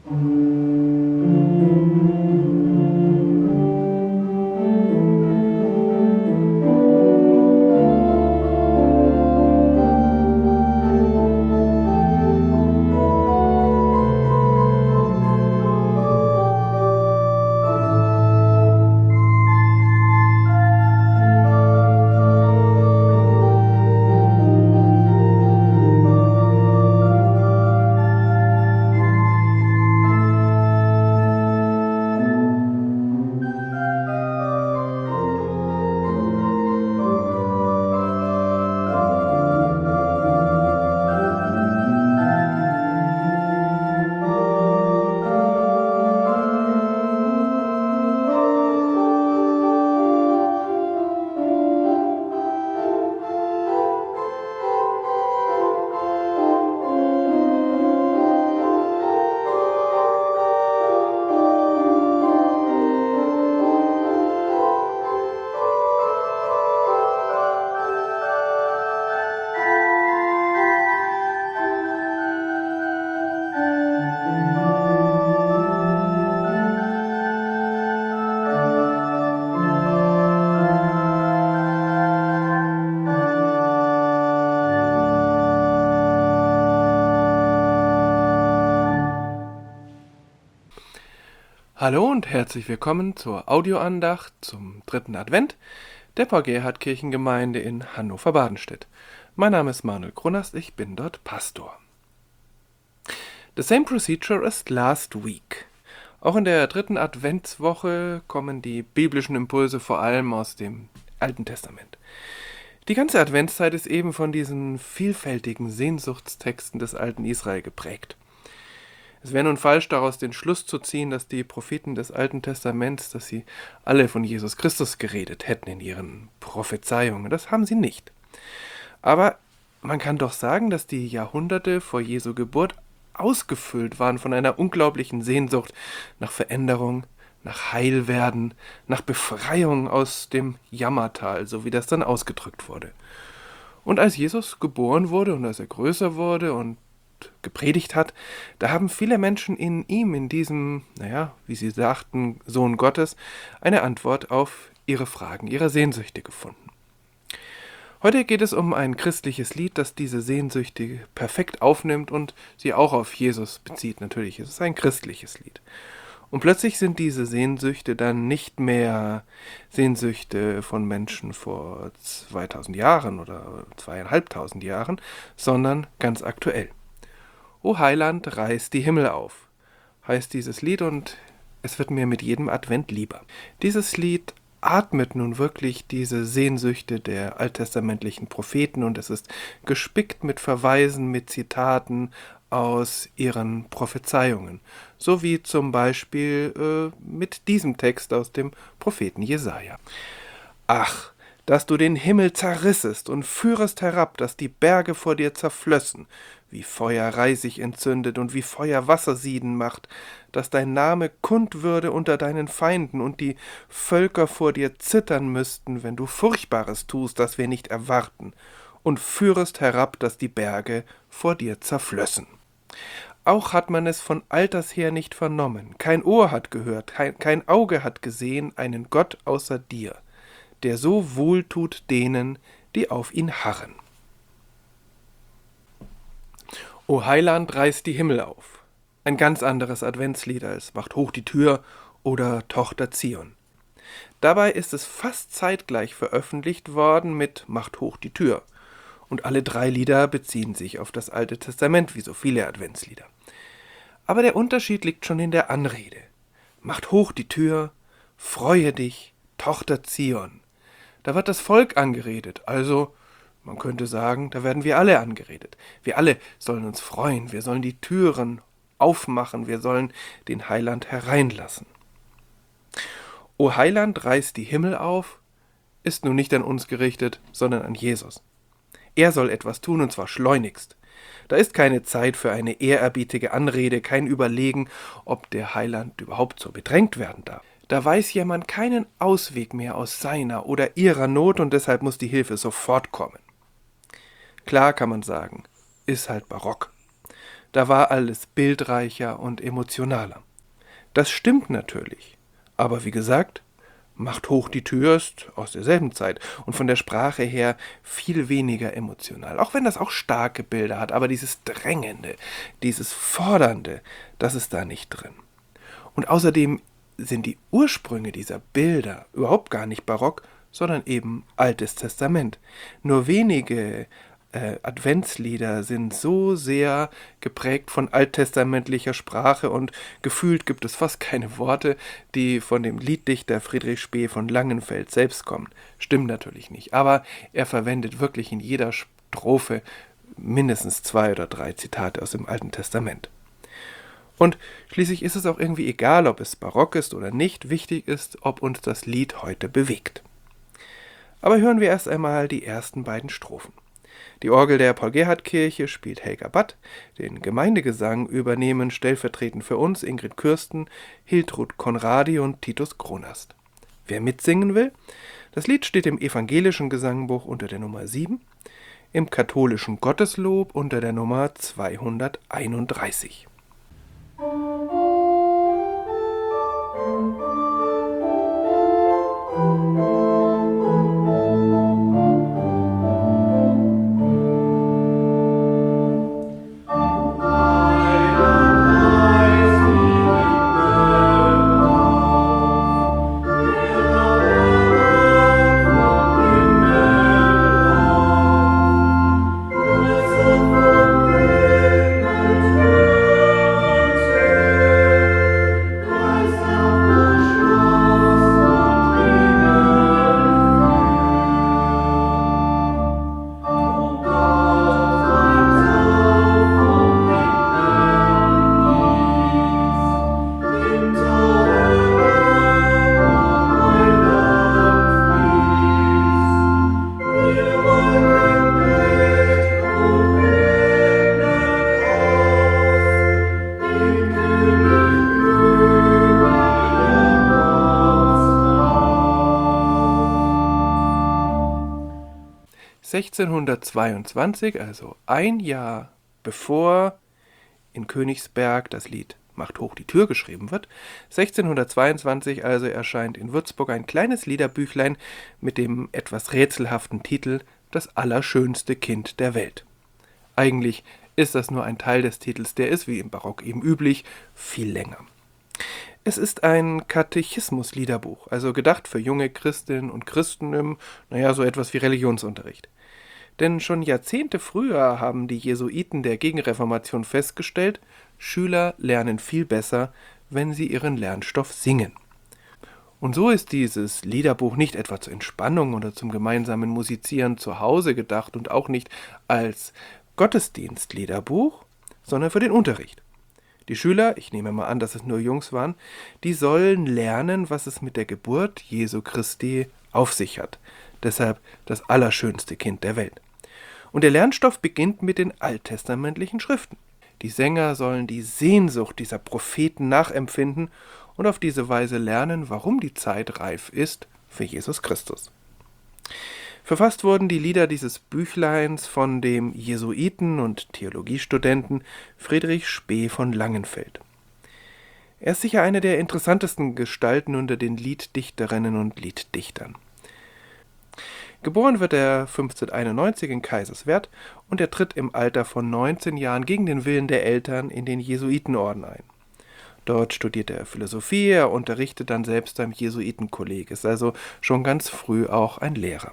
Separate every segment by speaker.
Speaker 1: Hallo und herzlich willkommen zur Audioandacht zum 3. Advent der Paul Gerhardt Kirchengemeinde in Hannover-Badenstedt. Mein Name ist Manuel Grunast, ich bin dort Pastor. The same procedure as last week. Auch in der 3. Adventswoche kommen die biblischen Impulse vor allem aus dem Alten Testament. Die ganze Adventszeit ist eben von diesen vielfältigen Sehnsuchtstexten des alten Israel geprägt. Es wäre nun falsch, daraus den Schluss zu ziehen, dass die Propheten des Alten Testaments, dass sie alle von Jesus Christus geredet hätten in ihren Prophezeiungen. Das haben sie nicht. Aber man kann doch sagen, dass die Jahrhunderte vor Jesu Geburt ausgefüllt waren von einer unglaublichen Sehnsucht nach Veränderung, nach Heilwerden, nach Befreiung aus dem Jammertal, so wie das dann ausgedrückt wurde. Und als Jesus geboren wurde und als er größer wurde und gepredigt hat, da haben viele Menschen in ihm, in diesem, wie sie sagten, Sohn Gottes, eine Antwort auf ihre Fragen, ihre Sehnsüchte gefunden. Heute geht es um ein christliches Lied, das diese Sehnsüchte perfekt aufnimmt und sie auch auf Jesus bezieht. Natürlich ist es ein christliches Lied. Und plötzlich sind diese Sehnsüchte dann nicht mehr Sehnsüchte von Menschen vor 2000 Jahren oder 2500 Jahren, sondern ganz aktuell. O Heiland, reiß die Himmel auf, heißt dieses Lied, und es wird mir mit jedem Advent lieber. Dieses Lied atmet nun wirklich diese Sehnsüchte der alttestamentlichen Propheten und es ist gespickt mit Verweisen, mit Zitaten aus ihren Prophezeiungen, so wie zum Beispiel mit diesem Text aus dem Propheten Jesaja. Ach, dass du den Himmel zerrissest und führest herab, dass die Berge vor dir zerflössen, wie Feuer Reisig entzündet und wie Feuer Wassersieden macht, dass dein Name kund würde unter deinen Feinden und die Völker vor dir zittern müssten, wenn du Furchtbares tust, das wir nicht erwarten, und führest herab, dass die Berge vor dir zerflössen. Auch hat man es von alters her nicht vernommen, kein Ohr hat gehört, kein Auge hat gesehen einen Gott außer dir, der so wohltut denen, die auf ihn harren. O Heiland, reiß die Himmel auf. Ein ganz anderes Adventslied als Macht hoch die Tür oder Tochter Zion. Dabei ist es fast zeitgleich veröffentlicht worden mit Macht hoch die Tür. Und alle 3 Lieder beziehen sich auf das Alte Testament, wie so viele Adventslieder. Aber der Unterschied liegt schon in der Anrede. Macht hoch die Tür, freue dich, Tochter Zion. Da wird das Volk angeredet, also man könnte sagen, da werden wir alle angeredet. Wir alle sollen uns freuen, wir sollen die Türen aufmachen, wir sollen den Heiland hereinlassen. O Heiland, reiß die Himmel auf, ist nun nicht an uns gerichtet, sondern an Jesus. Er soll etwas tun, und zwar schleunigst. Da ist keine Zeit für eine ehrerbietige Anrede, kein Überlegen, ob der Heiland überhaupt so bedrängt werden darf. Da weiß jemand keinen Ausweg mehr aus seiner oder ihrer Not und deshalb muss die Hilfe sofort kommen. Klar kann man sagen, ist halt barock. Da war alles bildreicher und emotionaler. Das stimmt natürlich. Aber wie gesagt, Macht hoch die Tür ist aus derselben Zeit und von der Sprache her viel weniger emotional. Auch wenn das auch starke Bilder hat, aber dieses Drängende, dieses Fordernde, das ist da nicht drin. Und außerdem sind die Ursprünge dieser Bilder überhaupt gar nicht barock, sondern eben Altes Testament. Nur wenige Adventslieder sind so sehr geprägt von alttestamentlicher Sprache und gefühlt gibt es fast keine Worte, die von dem Lieddichter Friedrich Spee von Langenfeld selbst kommen. Stimmt natürlich nicht, aber er verwendet wirklich in jeder Strophe mindestens 2 oder 3 Zitate aus dem Alten Testament. Und schließlich ist es auch irgendwie egal, ob es barock ist oder nicht, wichtig ist, ob uns das Lied heute bewegt. Aber hören wir erst einmal die ersten beiden Strophen. Die Orgel der Paul-Gerhardt-Kirche spielt Helga Batt, den Gemeindegesang übernehmen stellvertretend für uns Ingrid Kürsten, Hiltrud Konradi und Titus Kronast. Wer mitsingen will? Das Lied steht im evangelischen Gesangbuch unter der Nummer 7, im katholischen Gotteslob unter der Nummer 231. (1622), also ein Jahr bevor in Königsberg das Lied Macht hoch die Tür geschrieben wird, 1622 also erscheint in Würzburg ein kleines Liederbüchlein mit dem etwas rätselhaften Titel Das allerschönste Kind der Welt. Eigentlich ist das nur ein Teil des Titels, der ist, wie im Barock eben üblich, viel länger. Es ist ein Katechismus-Liederbuch, also gedacht für junge Christinnen und Christen im, so etwas wie Religionsunterricht. Denn schon Jahrzehnte früher haben die Jesuiten der Gegenreformation festgestellt, Schüler lernen viel besser, wenn sie ihren Lernstoff singen. Und so ist dieses Liederbuch nicht etwa zur Entspannung oder zum gemeinsamen Musizieren zu Hause gedacht und auch nicht als Gottesdienstliederbuch, sondern für den Unterricht. Die Schüler, ich nehme mal an, dass es nur Jungs waren, die sollen lernen, was es mit der Geburt Jesu Christi auf sich hat. Deshalb das allerschönste Kind der Welt. Und der Lernstoff beginnt mit den alttestamentlichen Schriften. Die Sänger sollen die Sehnsucht dieser Propheten nachempfinden und auf diese Weise lernen, warum die Zeit reif ist für Jesus Christus. Verfasst wurden die Lieder dieses Büchleins von dem Jesuiten und Theologiestudenten Friedrich Spee von Langenfeld. Er ist sicher eine der interessantesten Gestalten unter den Lieddichterinnen und Lieddichtern. Geboren wird er 1591 in Kaiserswerth und er tritt im Alter von 19 Jahren gegen den Willen der Eltern in den Jesuitenorden ein. Dort studiert er Philosophie, er unterrichtet dann selbst am Jesuitenkolleg, ist also schon ganz früh auch ein Lehrer.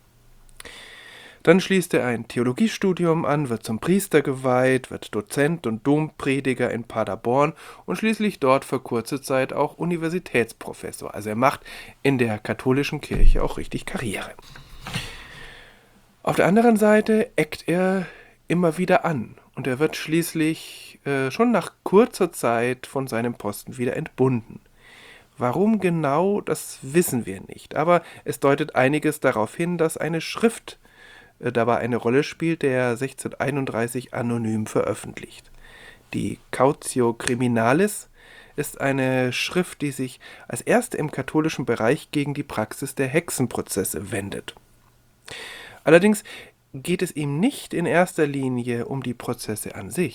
Speaker 1: Dann schließt er ein Theologiestudium an, wird zum Priester geweiht, wird Dozent und Domprediger in Paderborn und schließlich dort für kurze Zeit auch Universitätsprofessor. Also er macht in der katholischen Kirche auch richtig Karriere. Auf der anderen Seite eckt er immer wieder an und er wird schließlich schon nach kurzer Zeit von seinem Posten wieder entbunden. Warum genau, das wissen wir nicht, aber es deutet einiges darauf hin, dass eine Schrift dabei eine Rolle spielt, der 1631 anonym veröffentlicht. Die Cautio Criminalis ist eine Schrift, die sich als erste im katholischen Bereich gegen die Praxis der Hexenprozesse wendet. Allerdings geht es ihm nicht in erster Linie um die Prozesse an sich.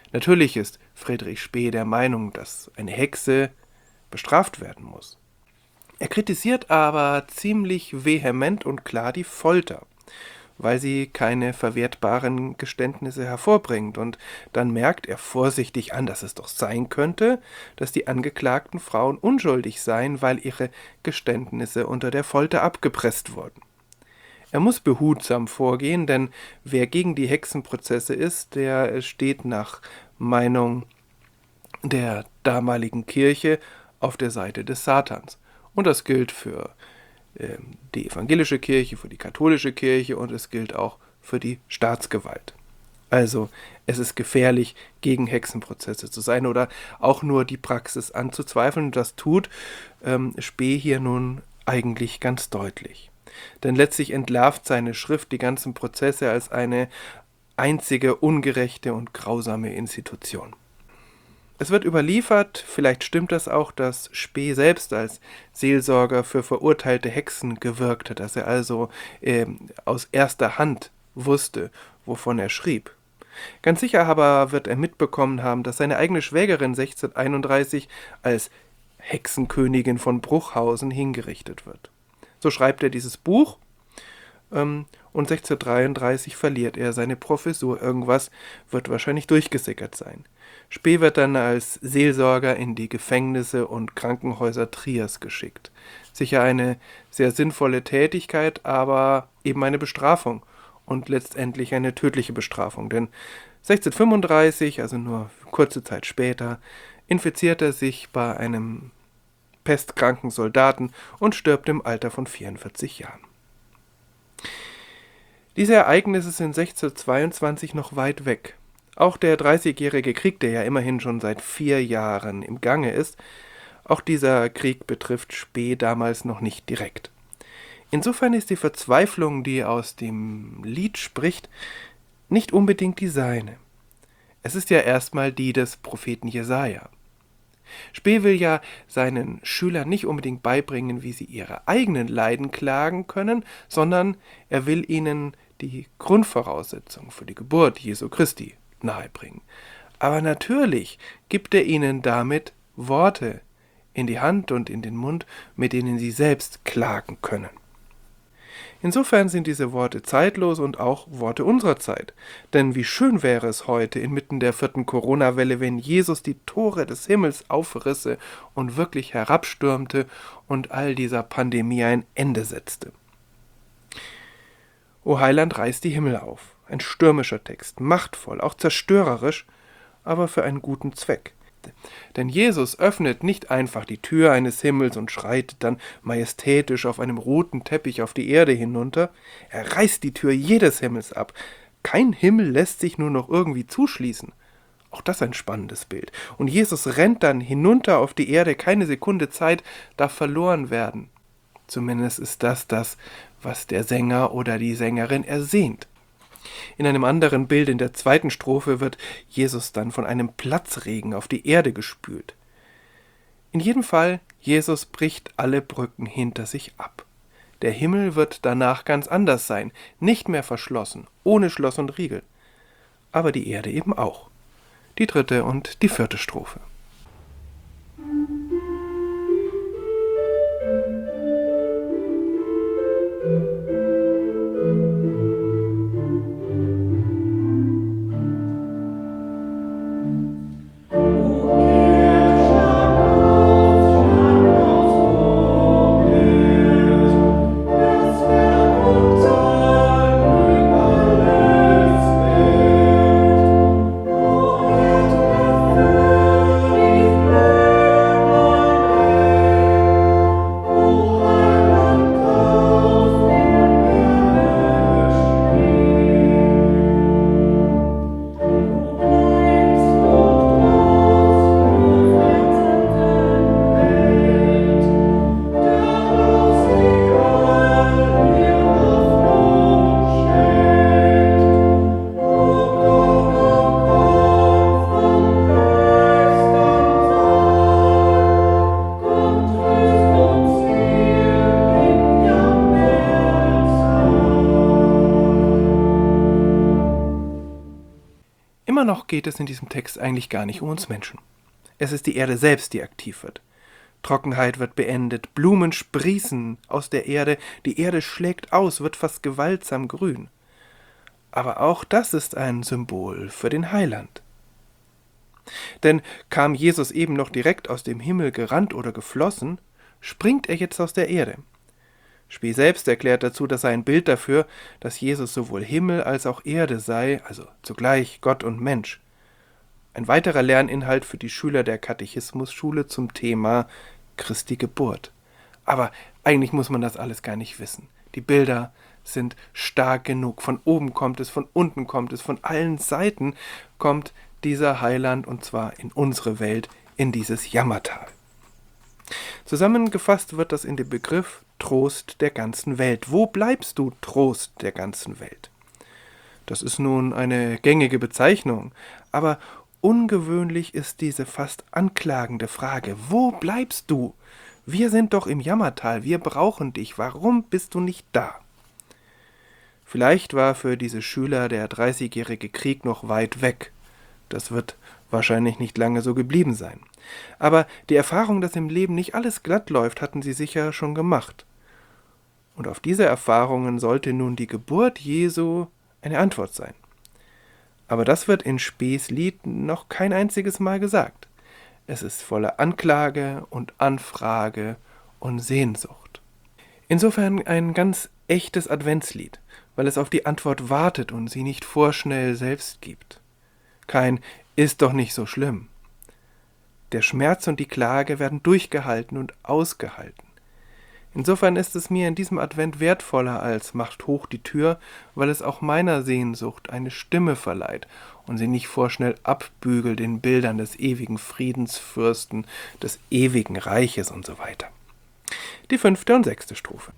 Speaker 1: Natürlich ist Friedrich Spee der Meinung, dass eine Hexe bestraft werden muss. Er kritisiert aber ziemlich vehement und klar die Folter, weil sie keine verwertbaren Geständnisse hervorbringt. Und dann merkt er vorsichtig an, dass es doch sein könnte, dass die angeklagten Frauen unschuldig seien, weil ihre Geständnisse unter der Folter abgepresst wurden. Er muss behutsam vorgehen, denn wer gegen die Hexenprozesse ist, der steht nach Meinung der damaligen Kirche auf der Seite des Satans. Und das gilt für die evangelische Kirche, für die katholische Kirche und es gilt auch für die Staatsgewalt. Also es ist gefährlich, gegen Hexenprozesse zu sein oder auch nur die Praxis anzuzweifeln. Und das tut Spee hier nun eigentlich ganz deutlich. Denn letztlich entlarvt seine Schrift die ganzen Prozesse als eine einzige ungerechte und grausame Institution. Es wird überliefert, vielleicht stimmt das auch, dass Spee selbst als Seelsorger für verurteilte Hexen gewirkt hat, dass er also aus erster Hand wusste, wovon er schrieb. Ganz sicher aber wird er mitbekommen haben, dass seine eigene Schwägerin 1631 als Hexenkönigin von Bruchhausen hingerichtet wird. So schreibt er dieses Buch und 1633 verliert er seine Professur. Irgendwas wird wahrscheinlich durchgesickert sein. Spee wird dann als Seelsorger in die Gefängnisse und Krankenhäuser Triers geschickt. Sicher eine sehr sinnvolle Tätigkeit, aber eben eine Bestrafung und letztendlich eine tödliche Bestrafung. Denn 1635, also nur kurze Zeit später, infiziert er sich bei einem pestkranken Soldaten und stirbt im Alter von 44 Jahren. Diese Ereignisse sind 1622 noch weit weg. Auch der Dreißigjährige Krieg, der ja immerhin schon seit 4 Jahren im Gange ist, auch dieser Krieg betrifft Spee damals noch nicht direkt. Insofern ist die Verzweiflung, die aus dem Lied spricht, nicht unbedingt die seine. Es ist ja erstmal die des Propheten Jesaja. Spee will ja seinen Schülern nicht unbedingt beibringen, wie sie ihre eigenen Leiden klagen können, sondern er will ihnen die Grundvoraussetzung für die Geburt Jesu Christi nahebringen. Aber natürlich gibt er ihnen damit Worte in die Hand und in den Mund, mit denen sie selbst klagen können. Insofern sind diese Worte zeitlos und auch Worte unserer Zeit. Denn wie schön wäre es heute inmitten der 4. Corona-Welle, wenn Jesus die Tore des Himmels aufrisse und wirklich herabstürmte und all dieser Pandemie ein Ende setzte. O Heiland, reiß die Himmel auf. Ein stürmischer Text, machtvoll, auch zerstörerisch, aber für einen guten Zweck. Denn Jesus öffnet nicht einfach die Tür eines Himmels und schreitet dann majestätisch auf einem roten Teppich auf die Erde hinunter. Er reißt die Tür jedes Himmels ab. Kein Himmel lässt sich nur noch irgendwie zuschließen. Auch das ein spannendes Bild. Und Jesus rennt dann hinunter auf die Erde, keine Sekunde Zeit darf verloren werden. Zumindest ist das, was der Sänger oder die Sängerin ersehnt. In einem anderen Bild, in der 2. Strophe, wird Jesus dann von einem Platzregen auf die Erde gespült. In jedem Fall, Jesus bricht alle Brücken hinter sich ab. Der Himmel wird danach ganz anders sein, nicht mehr verschlossen, ohne Schloss und Riegel. Aber die Erde eben auch. Die 3. und die 4. Strophe. Noch geht es in diesem Text eigentlich gar nicht um uns Menschen. Es ist die Erde selbst, die aktiv wird. Trockenheit wird beendet, Blumen sprießen aus der Erde, die Erde schlägt aus, wird fast gewaltsam grün. Aber auch das ist ein Symbol für den Heiland. Denn kam Jesus eben noch direkt aus dem Himmel gerannt oder geflossen, springt er jetzt aus der Erde. Spee selbst erklärt dazu, das sei ein Bild dafür, dass Jesus sowohl Himmel als auch Erde sei, also zugleich Gott und Mensch. Ein weiterer Lerninhalt für die Schüler der Katechismusschule zum Thema Christi Geburt. Aber eigentlich muss man das alles gar nicht wissen. Die Bilder sind stark genug. Von oben kommt es, von unten kommt es, von allen Seiten kommt dieser Heiland, und zwar in unsere Welt, in dieses Jammertal. Zusammengefasst wird das in dem Begriff Trost der ganzen Welt. Wo bleibst du, Trost der ganzen Welt? Das ist nun eine gängige Bezeichnung, aber ungewöhnlich ist diese fast anklagende Frage. Wo bleibst du? Wir sind doch im Jammertal, wir brauchen dich, warum bist du nicht da? Vielleicht war für diese Schüler der 30-jährige Krieg noch weit weg. Das wird wahrscheinlich nicht lange so geblieben sein. Aber die Erfahrung, dass im Leben nicht alles glatt läuft, hatten sie sicher schon gemacht. Und auf diese Erfahrungen sollte nun die Geburt Jesu eine Antwort sein. Aber das wird in Spees Lied noch kein einziges Mal gesagt. Es ist voller Anklage und Anfrage und Sehnsucht. Insofern ein ganz echtes Adventslied, weil es auf die Antwort wartet und sie nicht vorschnell selbst gibt. Kein „ist doch nicht so schlimm". Der Schmerz und die Klage werden durchgehalten und ausgehalten. Insofern ist es mir in diesem Advent wertvoller als „macht hoch die Tür", weil es auch meiner Sehnsucht eine Stimme verleiht und sie nicht vorschnell abbügelt in Bildern des ewigen Friedensfürsten, des ewigen Reiches und so weiter. Die 5. und 6. Strophe.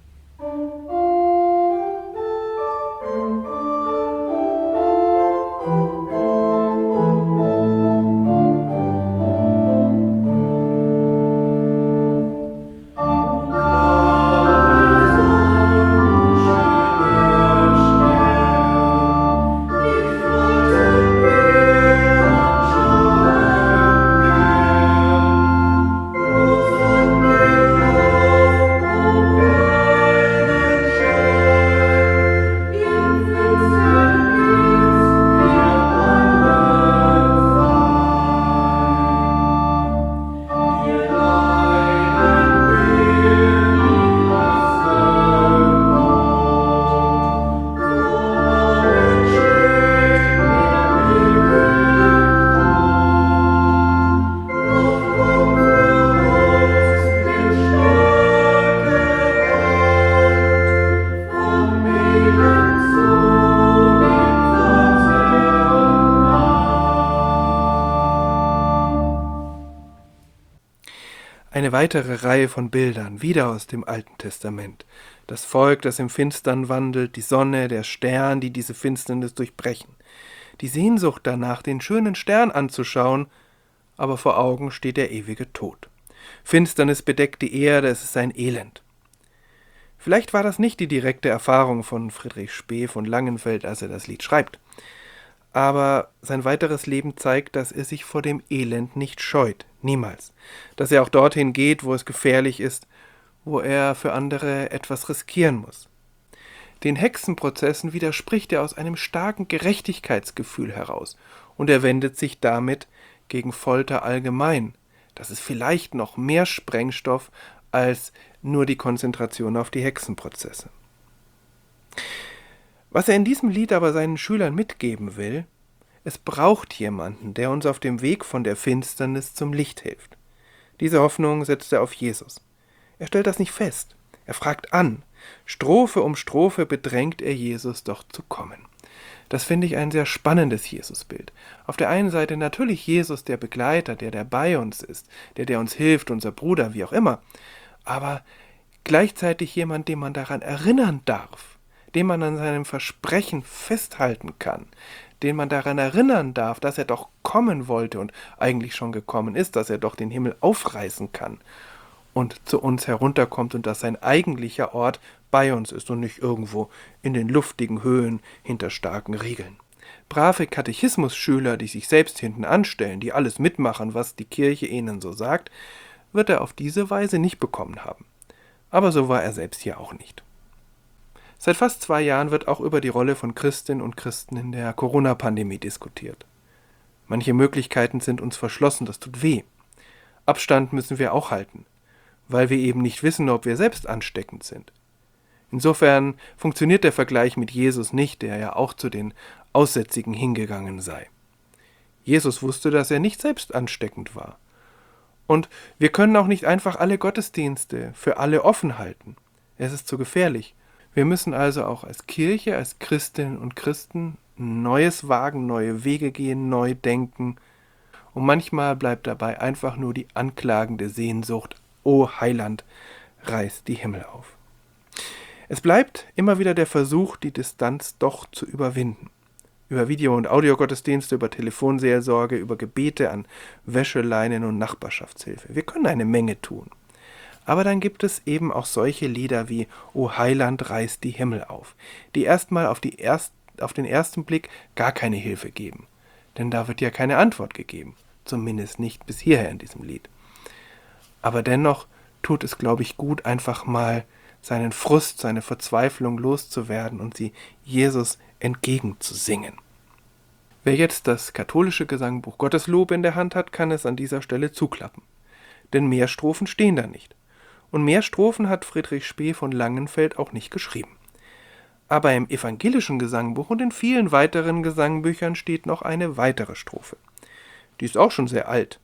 Speaker 1: Eine weitere Reihe von Bildern, wieder aus dem Alten Testament. Das Volk, das im Finstern wandelt, die Sonne, der Stern, die diese Finsternis durchbrechen. Die Sehnsucht danach, den schönen Stern anzuschauen, aber vor Augen steht der ewige Tod. Finsternis bedeckt die Erde, es ist ein Elend. Vielleicht war das nicht die direkte Erfahrung von Friedrich Spee von Langenfeld, als er das Lied schreibt. Aber sein weiteres Leben zeigt, dass er sich vor dem Elend nicht scheut, niemals. Dass er auch dorthin geht, wo es gefährlich ist, wo er für andere etwas riskieren muss. Den Hexenprozessen widerspricht er aus einem starken Gerechtigkeitsgefühl heraus und er wendet sich damit gegen Folter allgemein. Das ist vielleicht noch mehr Sprengstoff als nur die Konzentration auf die Hexenprozesse. Was er in diesem Lied aber seinen Schülern mitgeben will: Es braucht jemanden, der uns auf dem Weg von der Finsternis zum Licht hilft. Diese Hoffnung setzt er auf Jesus. Er stellt das nicht fest, er fragt an. Strophe um Strophe bedrängt er Jesus doch zu kommen. Das finde ich ein sehr spannendes Jesusbild. Auf der einen Seite natürlich Jesus, der Begleiter, der bei uns ist, der uns hilft, unser Bruder, wie auch immer, aber gleichzeitig jemand, den man daran erinnern darf, den man an seinem Versprechen festhalten kann, den man daran erinnern darf, dass er doch kommen wollte und eigentlich schon gekommen ist, dass er doch den Himmel aufreißen kann und zu uns herunterkommt und dass sein eigentlicher Ort bei uns ist und nicht irgendwo in den luftigen Höhen hinter starken Riegeln. Brave Katechismusschüler, die sich selbst hinten anstellen, die alles mitmachen, was die Kirche ihnen so sagt, wird er auf diese Weise nicht bekommen haben. Aber so war er selbst hier auch nicht. Seit fast 2 Jahren wird auch über die Rolle von Christinnen und Christen in der Corona-Pandemie diskutiert. Manche Möglichkeiten sind uns verschlossen, das tut weh. Abstand müssen wir auch halten, weil wir eben nicht wissen, ob wir selbst ansteckend sind. Insofern funktioniert der Vergleich mit Jesus nicht, der ja auch zu den Aussätzigen hingegangen sei. Jesus wusste, dass er nicht selbst ansteckend war. Und wir können auch nicht einfach alle Gottesdienste für alle offen halten. Es ist zu gefährlich. Wir müssen also auch als Kirche, als Christinnen und Christen Neues wagen, neue Wege gehen, neu denken. Und manchmal bleibt dabei einfach nur die anklagende Sehnsucht, O Heiland, reiß die Himmel auf. Es bleibt immer wieder der Versuch, die Distanz doch zu überwinden. Über Video- und Audiogottesdienste, über Telefonseelsorge, über Gebete an Wäscheleinen und Nachbarschaftshilfe. Wir können eine Menge tun. Aber dann gibt es eben auch solche Lieder wie O Heiland, reiß die Himmel auf, die erstmal auf den ersten Blick gar keine Hilfe geben. Denn da wird ja keine Antwort gegeben. Zumindest nicht bis hierher in diesem Lied. Aber dennoch tut es, glaube ich, gut, einfach mal seinen Frust, seine Verzweiflung loszuwerden und sie Jesus entgegenzusingen. Wer jetzt das katholische Gesangbuch Gotteslob in der Hand hat, kann es an dieser Stelle zuklappen. Denn mehr Strophen stehen da nicht. Und mehr Strophen hat Friedrich Spee von Langenfeld auch nicht geschrieben. Aber im evangelischen Gesangbuch und in vielen weiteren Gesangbüchern steht noch eine weitere Strophe. Die ist auch schon sehr alt.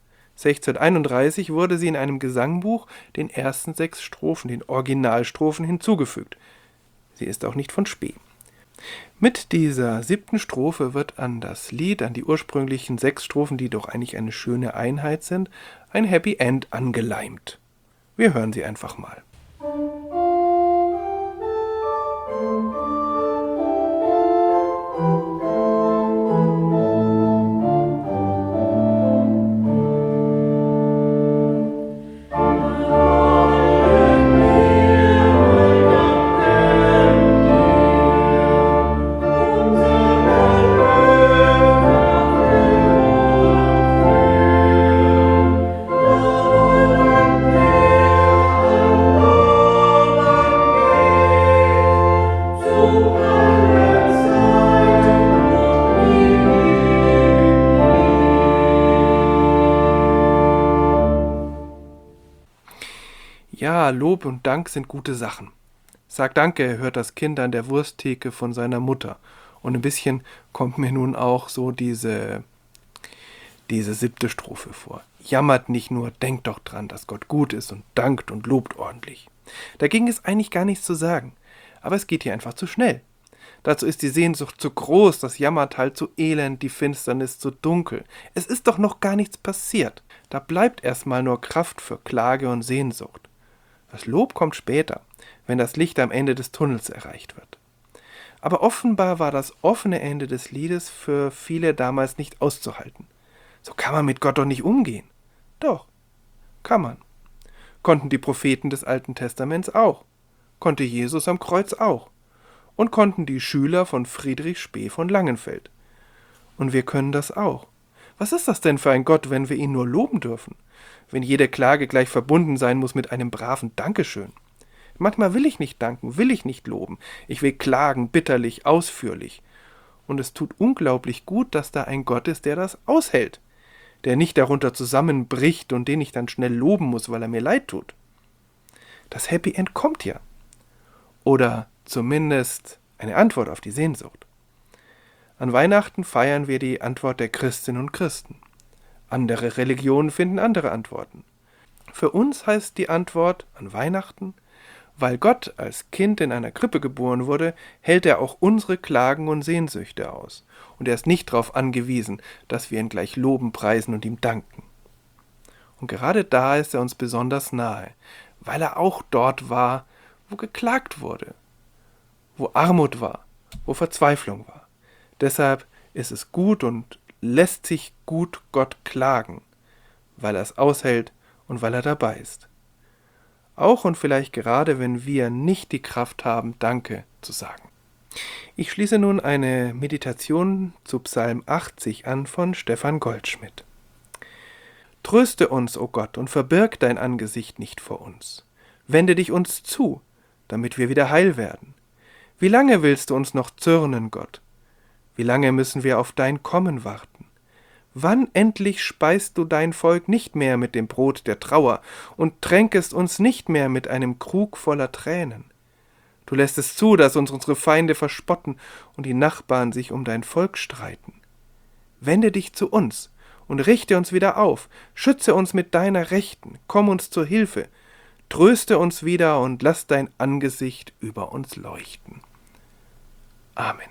Speaker 1: 1631 wurde sie in einem Gesangbuch den ersten 6 Strophen, den Originalstrophen, hinzugefügt. Sie ist auch nicht von Spee. Mit dieser 7. Strophe wird an das Lied, an die ursprünglichen 6 Strophen, die doch eigentlich eine schöne Einheit sind, ein Happy End angeleimt. Wir hören sie einfach mal. Ja, Lob und Dank sind gute Sachen. Sag Danke, hört das Kind an der Wursttheke von seiner Mutter. Und ein bisschen kommt mir nun auch so diese 7. Strophe vor. Jammert nicht nur, denkt doch dran, dass Gott gut ist und dankt und lobt ordentlich. Dagegen ist eigentlich gar nichts zu sagen. Aber es geht hier einfach zu schnell. Dazu ist die Sehnsucht zu groß, das Jammertal zu elend, die Finsternis zu dunkel. Es ist doch noch gar nichts passiert. Da bleibt erstmal nur Kraft für Klage und Sehnsucht. Das Lob kommt später, wenn das Licht am Ende des Tunnels erreicht wird. Aber offenbar war das offene Ende des Liedes für viele damals nicht auszuhalten. So kann man mit Gott doch nicht umgehen. Doch, kann man. Konnten die Propheten des Alten Testaments auch. Konnte Jesus am Kreuz auch. Und konnten die Schüler von Friedrich Spee von Langenfeld. Und wir können das auch. Was ist das denn für ein Gott, wenn wir ihn nur loben dürfen? Wenn jede Klage gleich verbunden sein muss mit einem braven Dankeschön. Manchmal will ich nicht danken, will ich nicht loben. Ich will klagen, bitterlich, ausführlich. Und es tut unglaublich gut, dass da ein Gott ist, der das aushält. Der nicht darunter zusammenbricht und den ich dann schnell loben muss, weil er mir leid tut. Das Happy End kommt ja. Oder zumindest eine Antwort auf die Sehnsucht. An Weihnachten feiern wir die Antwort der Christinnen und Christen. Andere Religionen finden andere Antworten. Für uns heißt die Antwort an Weihnachten, weil Gott als Kind in einer Krippe geboren wurde, hält er auch unsere Klagen und Sehnsüchte aus. Und er ist nicht darauf angewiesen, dass wir ihn gleich loben, preisen und ihm danken. Und gerade da ist er uns besonders nahe, weil er auch dort war, wo geklagt wurde, wo Armut war, wo Verzweiflung war. Deshalb ist es gut und lässt sich gut Gott klagen, weil er es aushält und weil er dabei ist. Auch und vielleicht gerade, wenn wir nicht die Kraft haben, Danke zu sagen. Ich schließe nun eine Meditation zu Psalm 80 an von Stefan Goldschmidt. Tröste uns, o Gott, und verbirg dein Angesicht nicht vor uns. Wende dich uns zu, damit wir wieder heil werden. Wie lange willst du uns noch zürnen, Gott? Wie lange müssen wir auf dein Kommen warten? Wann endlich speist du dein Volk nicht mehr mit dem Brot der Trauer und tränkest uns nicht mehr mit einem Krug voller Tränen? Du lässt es zu, dass uns unsere Feinde verspotten und die Nachbarn sich um dein Volk streiten. Wende dich zu uns und richte uns wieder auf, schütze uns mit deiner Rechten, komm uns zur Hilfe, tröste uns wieder und lass dein Angesicht über uns leuchten. Amen.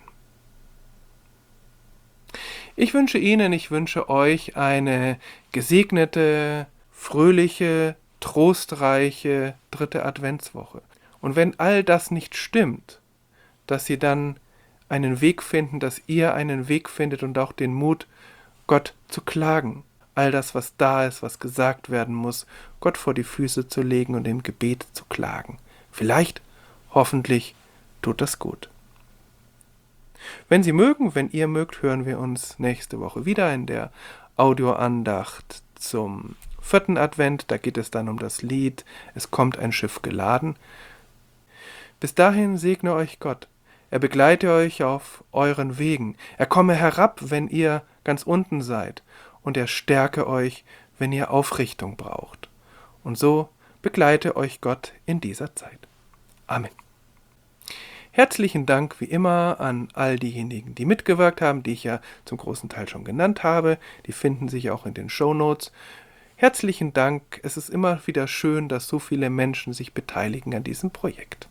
Speaker 1: Ich wünsche euch eine gesegnete, fröhliche, trostreiche 3. Adventswoche. Und wenn all das nicht stimmt, dass Sie dann einen Weg finden, dass ihr einen Weg findet und auch den Mut, Gott zu klagen. All das, was da ist, was gesagt werden muss, Gott vor die Füße zu legen und im Gebet zu klagen. Vielleicht, hoffentlich, tut das gut. Wenn ihr mögt, hören wir uns nächste Woche wieder in der Audioandacht zum 4. Advent. Da geht es dann um das Lied Es kommt ein Schiff geladen. Bis dahin segne euch Gott. Er begleite euch auf euren Wegen. Er komme herab, wenn ihr ganz unten seid. Und er stärke euch, wenn ihr Aufrichtung braucht. Und so begleite euch Gott in dieser Zeit. Amen. Herzlichen Dank wie immer an all diejenigen, die mitgewirkt haben, die ich ja zum großen Teil schon genannt habe. Die finden sich auch in den Shownotes. Herzlichen Dank. Es ist immer wieder schön, dass so viele Menschen sich beteiligen an diesem Projekt.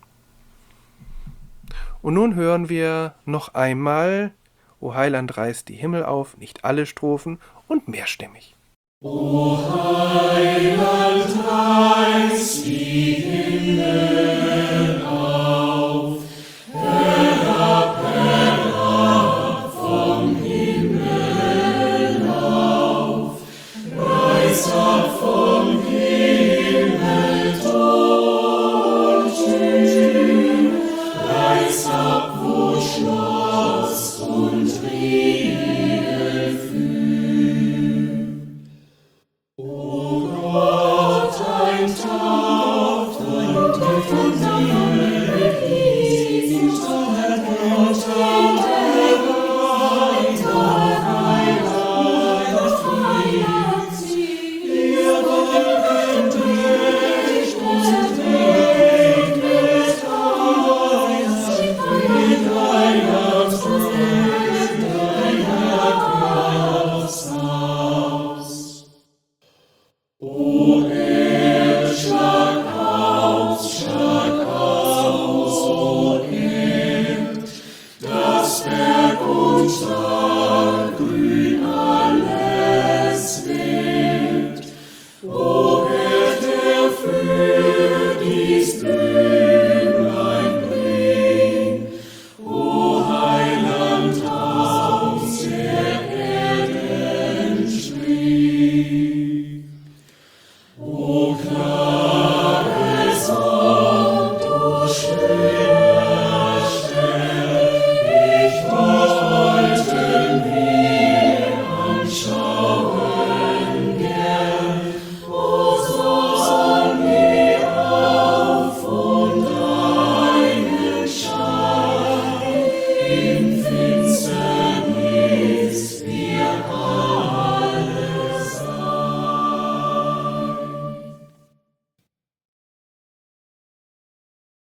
Speaker 1: Und nun hören wir noch einmal O Heiland, reiß die Himmel auf, nicht alle Strophen und mehrstimmig.
Speaker 2: O Heiland, reiß die Himmel auf, herab, herab vom Himmel auf, reiß ab vom Himmel Tor und Tür, reiß ab, wo Schloss und Riegel führt. O Gott, ein Tauft und von dir fließt, der Gott, der Heiland fließt, ihr Wolken bricht und regnet Eis, in deiner Haus. O Erd, schlag aus, o Erd, das Berg und Tal grün alles wird. O Erd, der für dies Blümlein bringt, o Heiland aus der Erden springt. O klar